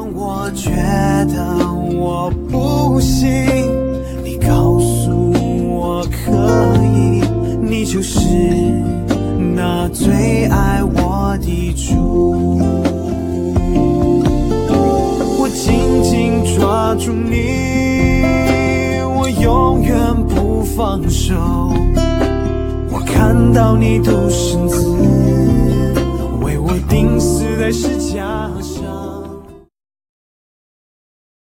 我觉得我不行，你告诉我可以，你就是那最爱我的主。我紧紧抓住你，我永远不放手。我看到你独生子为我钉死在十架。